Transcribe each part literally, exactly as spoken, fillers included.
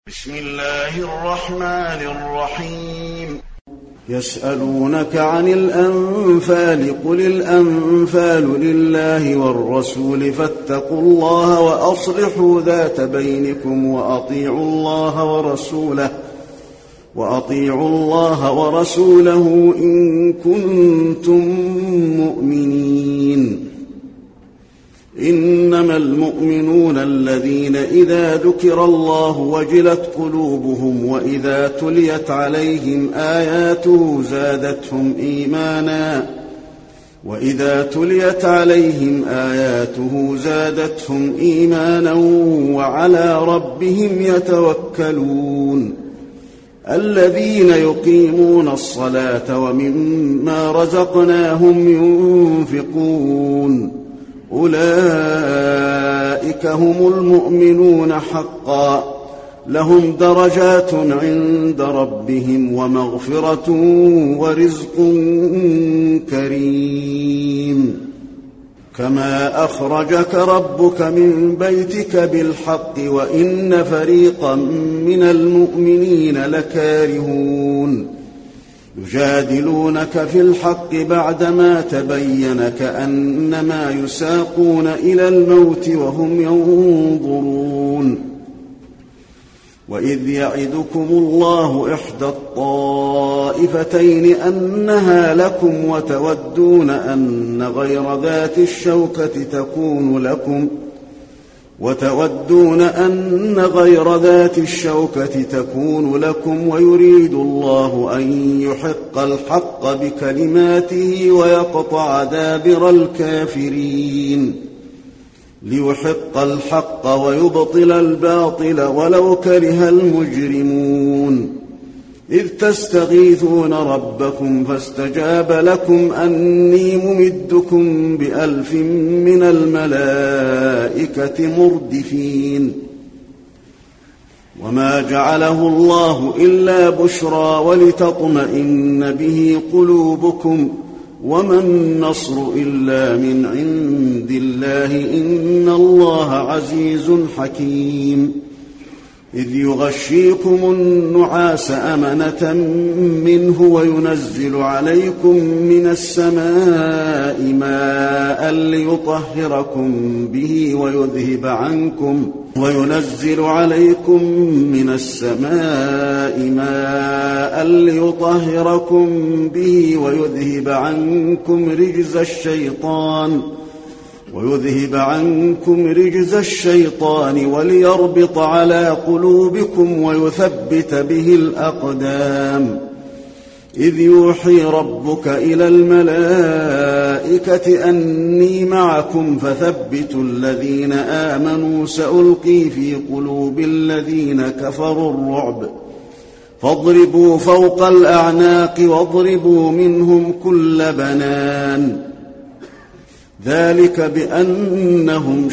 بسم الله الرحمن الرحيم يسألونك عن الأنفال قل الأنفال لله والرسول فاتقوا الله وأصلحوا ذات بينكم وأطيعوا الله ورسوله وأطيعوا الله ورسوله إن كنتم مؤمنين. إنما المؤمنون الذين إذا ذكر الله وجلت قلوبهم وإذا تليت عليهم آياته زادتهم إيمانا وإذا تليت عليهم آياته زادتهم إيمانا وعلى ربهم يتوكلون. الذين يقيمون الصلاة ومما رزقناهم ينفقون أولئك هم المؤمنون حقا لهم درجات عند ربهم ومغفرة ورزق كريم. كما أخرجك ربك من بيتك بالحق وإن فريقا من المؤمنين لكارهون يجادلونك في الحق بعدما تبين كأنما يساقون إلى الموت وهم ينظرون. وإذ يعدكم الله إحدى الطائفتين أنها لكم وتودون أن غير ذات الشوكة تكون لكم وتودون أن غير ذات الشوكة تكون لكم ويريد الله أن يحق الحق بكلماته ويقطع دابر الكافرين ليحق الحق ويبطل الباطل ولو كره المجرمون. إذ تستغيثون ربكم فاستجاب لكم أني ممدكم بألف من الملائكة مردفين. وما جعله الله إلا بشرى ولتطمئن به قلوبكم وما النصر إلا من عند الله إن الله عزيز حكيم. إذ يغشيكم النعاس أمنة منه وينزل عليكم من السماء ماء ليطهركم به ويذهب عنكم وينزل عليكم من السماء ماء ليطهركم به ويذهب عنكم رجز الشيطان ويذهب عنكم رجز الشيطان وليربط على قلوبكم ويثبت به الأقدام. إذ يوحي ربك إلى الملائكة أني معكم فثبتوا الذين آمنوا سألقي في قلوب الذين كفروا الرعب فاضربوا فوق الأعناق واضربوا منهم كل بنان. ذلك بأنهم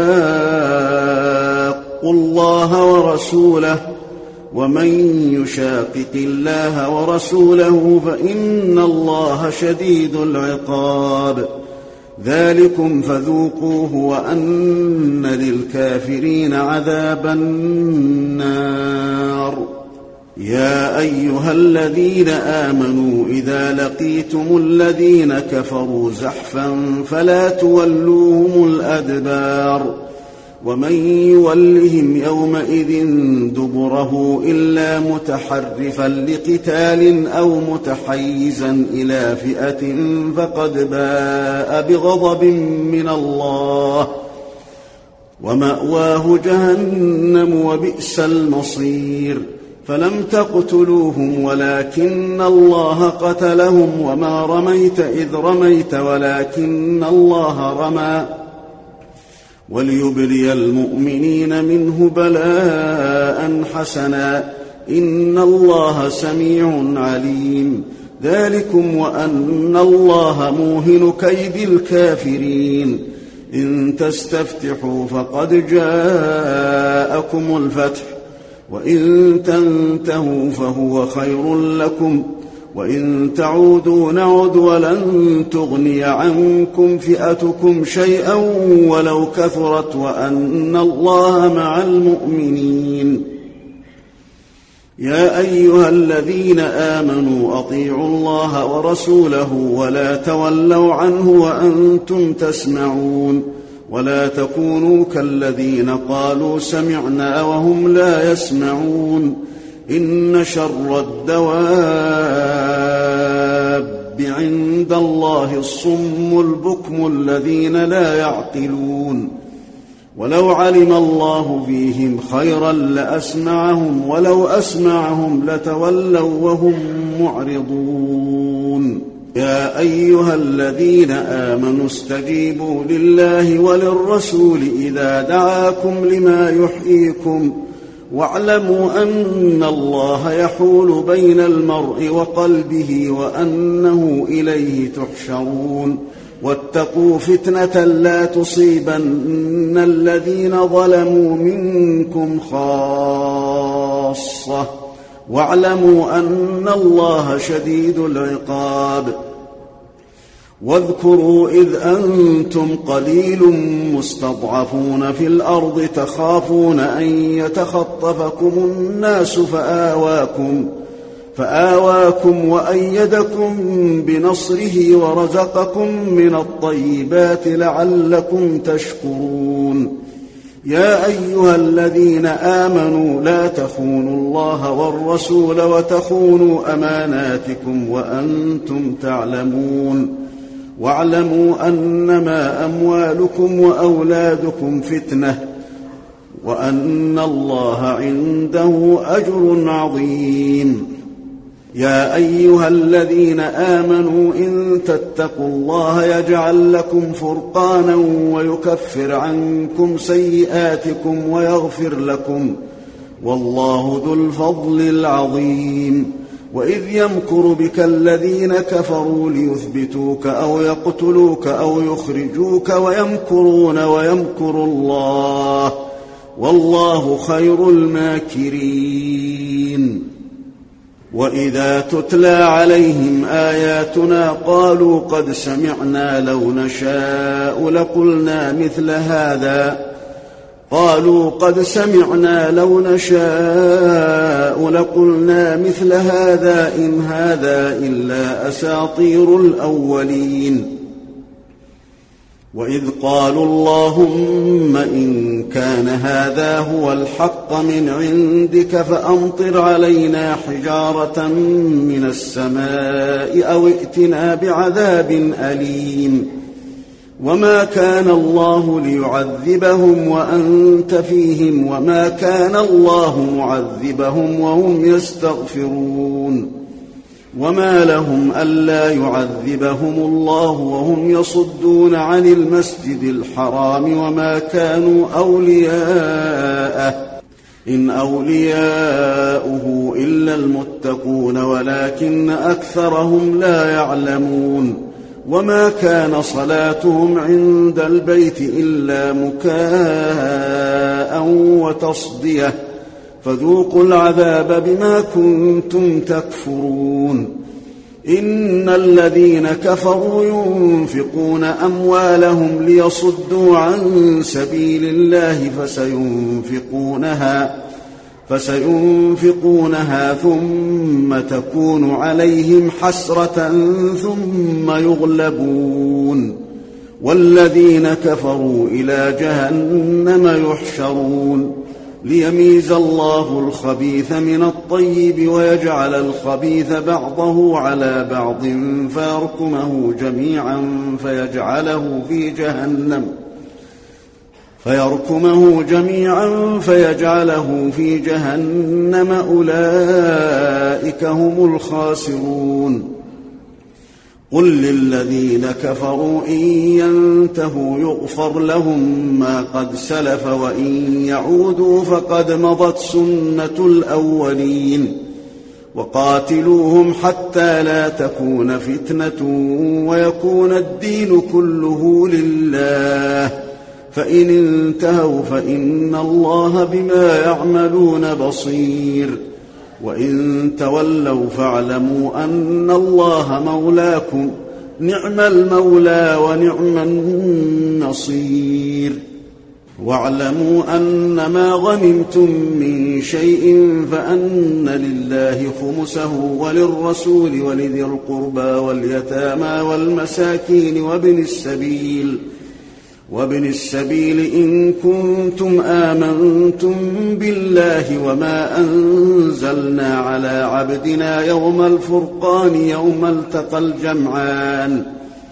شاقوا الله ورسوله ومن يشاقق الله ورسوله فإن الله شديد العقاب. ذلكم فذوقوه وأن للكافرين عذاب النار. يا أيها الذين آمنوا إذا لقيتم الذين كفروا زحفا فلا تولوهم الأدبار ومن يولهم يومئذ دبره إلا متحرفا لقتال أو متحيزا إلى فئة فقد باء بغضب من الله ومأواه جهنم وبئس المصير. فلم تقتلوهم ولكن الله قتلهم وما رميت إذ رميت ولكن الله رمى وليبلي المؤمنين منه بلاء حسنا إن الله سميع عليم. ذلكم وأن الله موهن كيد الكافرين. إن تستفتحوا فقد جاءكم الفتح وإن تنتهوا فهو خير لكم وإن تعودوا نعد ولن تغني عنكم فئتكم شيئا ولو كثرت وأن الله مع المؤمنين. يا أيها الذين آمنوا أطيعوا الله ورسوله ولا تولوا عنه وأنتم تسمعون ولا تكونوا كالذين قالوا سمعنا وهم لا يسمعون إن شر الدواب عند الله الصم البكم الذين لا يعقلون ولو علم الله فيهم خيرا لأسمعهم ولو أسمعهم لتولوا وهم معرضون يا أيها الذين آمنوا استجيبوا لله وللرسول إذا دعاكم لما يحييكم واعلموا أن الله يحول بين المرء وقلبه وأنه إليه تحشرون واتقوا فتنة لا تصيبن الذين ظلموا منكم خاصة واعلموا أن الله شديد العقاب واذكروا إذ أنتم قليل مستضعفون في الأرض تخافون أن يتخطفكم الناس فآواكم فآواكم وأيدكم بنصره ورزقكم من الطيبات لعلكم تشكرون يا أيها الذين آمنوا لا تخونوا الله والرسول وتخونوا أماناتكم وأنتم تعلمون واعلموا أنما أموالكم وأولادكم فتنة وأن الله عنده أجر عظيم يا أيها الذين آمنوا إن تتقوا الله يجعل لكم فرقانا ويكفر عنكم سيئاتكم ويغفر لكم والله ذو الفضل العظيم وإذ يمكر بك الذين كفروا ليثبتوك أو يقتلوك أو يخرجوك ويمكرون ويمكر الله والله خير الماكرين وإذا تتلى عليهم آياتنا قالوا قد سمعنا لو نشاء لقلنا مثل هذا قالوا قد سمعنا لو نشاء لقلنا مثل هذا إن هذا إلا أساطير الأولين وإذ قالوا اللهم إن كان هذا هو الحق من عندك فأمطر علينا حجارة من السماء أو ائتنا بعذاب أليم وما كان الله ليعذبهم وأنت فيهم وما كان الله معذبهم وهم يستغفرون وما لهم ألا يعذبهم الله وهم يصدون عن المسجد الحرام وما كانوا أولياءه إن أولياؤه إلا المتقون ولكن أكثرهم لا يعلمون وما كان صلاتهم عند البيت إلا مكاء وتصدية فذوقوا العذاب بما كنتم تكفرون إن الذين كفروا ينفقون أموالهم ليصدوا عن سبيل الله فسينفقونها فسينفقونها ثم تكون عليهم حسرة ثم يغلبون والذين كفروا إلى جهنم يحشرون ليميز الله الخبيث من الطيب ويجعل الخبيث بعضه على بعض فيركمه جميعا فيجعله في جهنم فيركمه جميعا فيجعله في جهنم أولئك هم الخاسرون قل للذين كفروا إن ينتهوا يغفر لهم ما قد سلف وإن يعودوا فقد مضت سنة الأولين وقاتلوهم حتى لا تكون فتنة ويكون الدين كله لله فإن انتهوا فإن الله بما يعملون بصير وإن تولوا فاعلموا أن الله مولاكم نعم المولى ونعم النصير واعلموا أنما غنمتم من شيء فأن لله خمسه وللرسول ولذي القربى واليتامى والمساكين وابن السبيل وابن السبيل إن كنتم آمنتم بالله وما أنزلنا على عبدنا يوم الفرقان يوم التقى الجمعان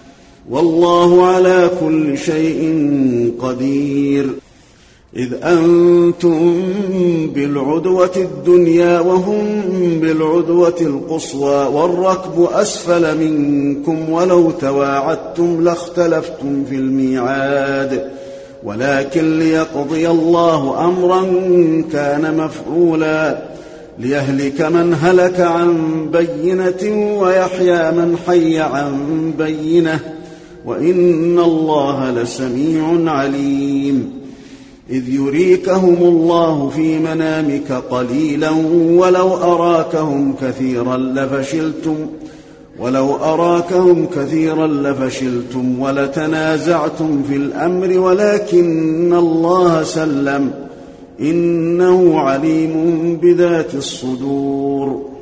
والله على كل شيء قدير. إذ أنتم بالعدوة الدنيا وهم بالعدوة القصوى والركب أسفل منكم ولو تواعدتم لاختلفتم في الميعاد ولكن ليقضي الله أمرا كان مفعولا ليهلك من هلك عن بينة ويحيى من حي عن بينة وإن الله لسميع عليم. إذ يريكهم الله في منامك قليلا ولو أراكهم كثيرا لفشلتم ولو أراكهم كثيرا لفشلتم ولتنازعتم في الأمر ولكن الله سلم إنه عليم بذات الصدور.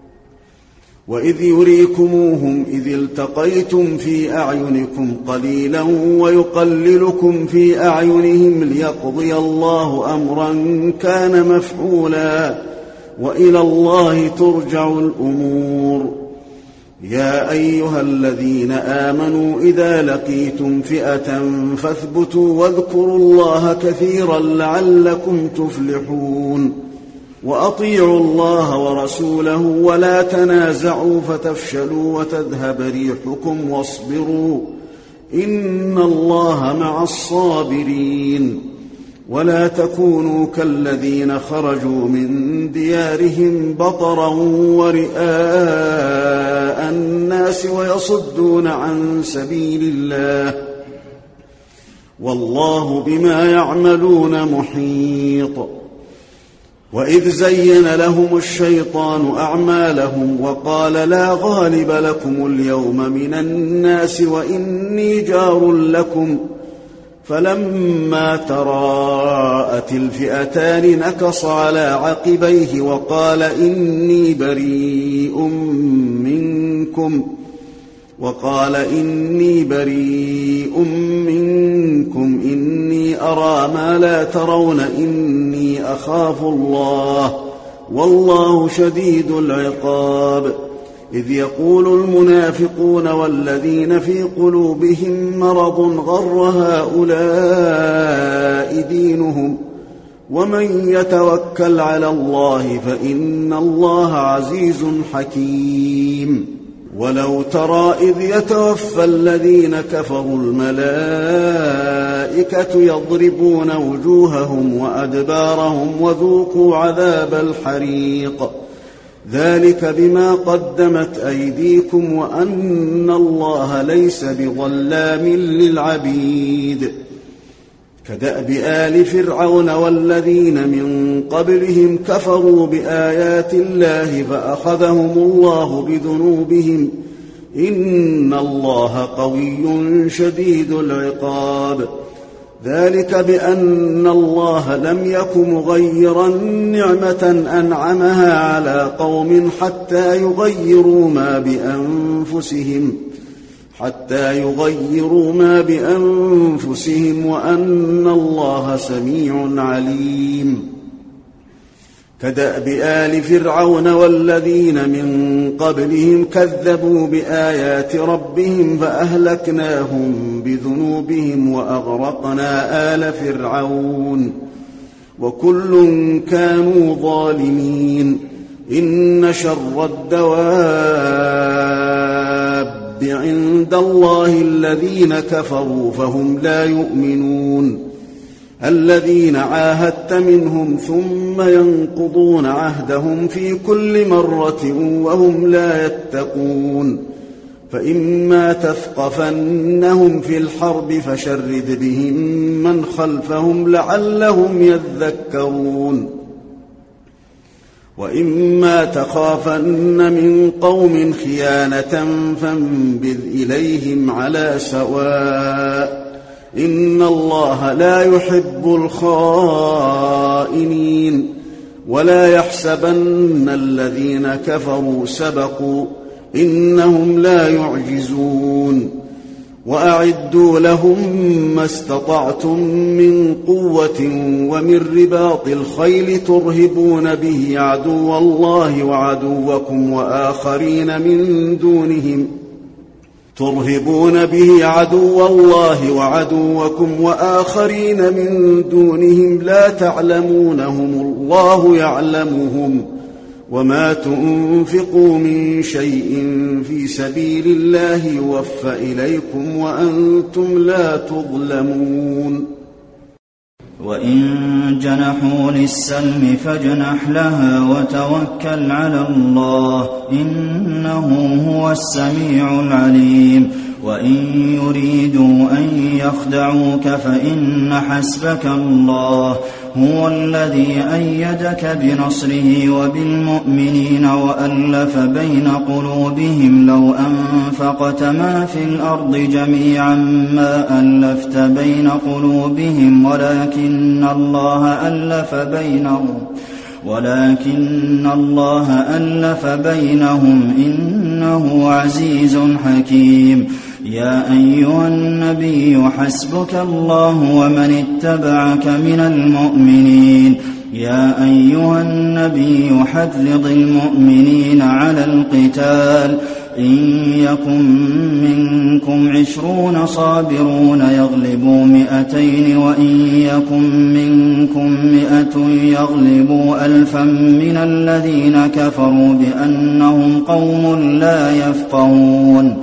وإذ يريكموهم إذ التقيتم في أعينكم قليلا ويقللكم في أعينهم ليقضي الله أمرا كان مفعولا وإلى الله ترجع الأمور. يا أيها الذين آمنوا إذا لقيتم فئة فاثبتوا واذكروا الله كثيرا لعلكم تفلحون. وأطيعوا الله ورسوله ولا تنازعوا فتفشلوا وتذهب ريحكم واصبروا إن الله مع الصابرين. ولا تكونوا كالذين خرجوا من ديارهم بطرا ورئاء الناس ويصدون عن سبيل الله والله بما يعملون محيط. وإذ زين لهم الشيطان أعمالهم وقال لا غالب لكم اليوم من الناس وإني جار لكم فلما تراءت الفئتان نكص على عقبيه وقال إني بريء منكم وقال إني بريء منكم إني أرى ما لا ترون إني أخاف الله والله شديد العقاب. إذ يقول المنافقون والذين في قلوبهم مرض غر هؤلاء دينهم ومن يتوكل على الله فإن الله عزيز حكيم. ولو ترى إذ يتوفى الذين كفروا الملائكة يضربون وجوههم وأدبارهم وذوقوا عذاب الحريق ذلك بما قدمت أيديكم وأن الله ليس بظلام للعبيد. كدأب آل فرعون والذين من قبلهم كفروا بآيات الله فأخذهم الله بذنوبهم إن الله قوي شديد العقاب. ذلك بأن الله لم يك مغيرا نعمة أنعمها على قوم حتى يغيروا ما بأنفسهم حتى يغيروا ما بأنفسهم وأن الله سميع عليم. كدأب آل فرعون والذين من قبلهم كذبوا بآيات ربهم فأهلكناهم بذنوبهم وأغرقنا آل فرعون وكل كانوا ظالمين. إن شر الدواب عند الله الذين كفروا فهم لا يؤمنون. الذين عاهدت منهم ثم ينقضون عهدهم في كل مرة وهم لا يتقون. فإما تثقفنهم في الحرب فشرد بهم من خلفهم لعلهم يذكرون. وإما تخافن من قوم خيانة فانبذ إليهم على سواء إن الله لا يحب الخائنين ولا يحسبن الذين كفروا سبقوا إنهم لا يعجزون وأعدوا لهم ما استطعتم من قوة ومن رباط الخيل ترهبون به عدو الله وعدوكم وآخرين من دونهم ترهبون به عدو الله وعدوكم وآخرين من دونهم لا تعلمونهم الله يعلمهم وما تنفقوا من شيء في سبيل الله يوفى إليكم وأنتم لا تظلمون وإن جنحوا للسلم فاجنح لها وتوكل على الله إنه هو السميع العليم وإن يريدوا أن يخدعوك فإن حسبك الله هو الذي أيدك بنصره وبالمؤمنين وألف بين قلوبهم لو أنفقت ما في الأرض جميعا ما ألفت بين قلوبهم ولكن الله ألف بينهم ولكن الله ألف بينهم إنه عزيز حكيم يا أيها النبي حسبك الله ومن اتبعك من المؤمنين يا أيها النبي حرض المؤمنين على القتال إن يكن منكم عشرون صابرون يغلبوا مئتين وإن يكن منكم مئة يغلبوا ألفا من الذين كفروا بأنهم قوم لا يفقهون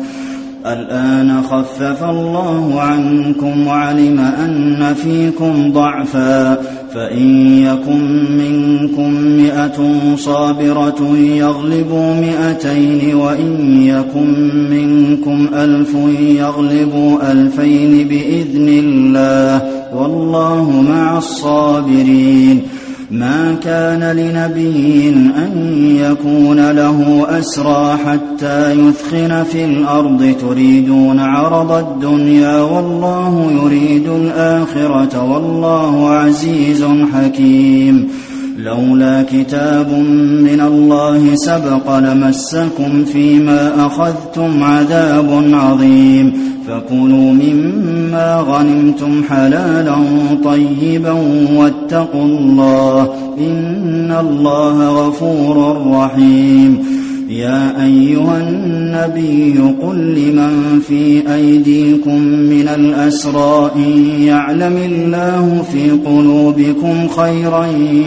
الآن خفف الله عنكم وعلم أن فيكم ضعفا فإن يكن منكم مئة صابرة يغلبوا مئتين وإن يكن منكم ألف يغلبوا ألفين بإذن الله والله مع الصابرين ما كان لنبي أن يكون له أسرى حتى يثخن في الأرض تريدون عرض الدنيا والله يريد الآخرة والله عزيز حكيم لولا كتاب من الله سبق لمسكم فيما أخذتم عذاب عظيم فكلوا مما غنمتم حلالا طيبا واتقوا الله إن الله غفور رحيم يا أيها النبي قل لمن في أيديكم من الأسرى إن يعلم الله في قلوبكم خيرا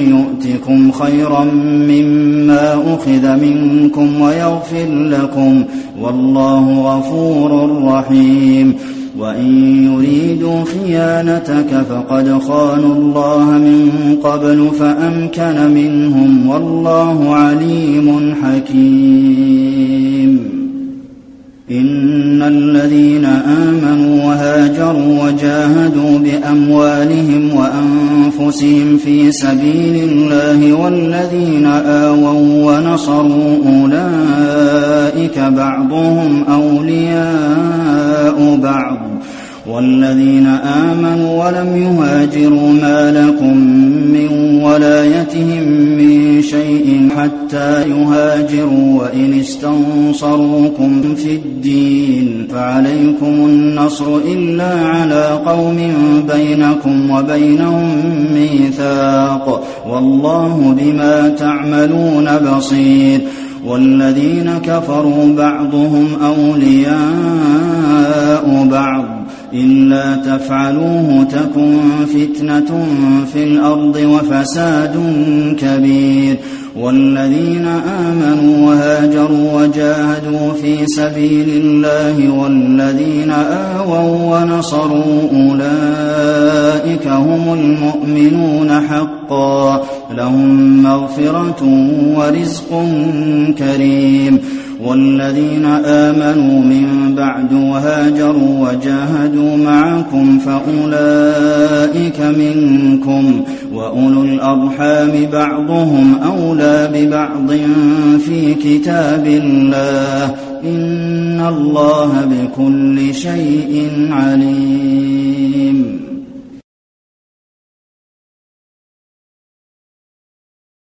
يؤتكم خيرا مما أخذ منكم ويغفر لكم والله غفور رحيم وإن يريدوا خيانتك فقد خانوا الله من قبل فأمكن منهم والله عليم حكيم إن الذين آمنوا وهاجروا وجاهدوا بأموالهم وأنفسهم في سبيل الله والذين آووا ونصروا أولئك بعضهم أولياء بعض والذين آمنوا ولم يهاجروا ما لكم من ولايتهم من شيء حتى يهاجروا وإن استنصروكم في الدين فعليكم النصر إلا على قوم بينكم وبينهم ميثاق والله بما تعملون بصير والذين كفروا بعضهم أولياء بعض إلا تفعلوه تكن فتنة في الأرض وفساد كبير والذين آمنوا وهاجروا وجاهدوا في سبيل الله والذين آووا ونصروا أولئك هم المؤمنون حقا لهم مغفرة ورزق كريم والذين آمنوا من بعد وهاجروا وجاهدوا معكم فأولئك منكم وأولو الأرحام بعضهم أولى ببعض في كتاب الله إن الله بكل شيء عليم.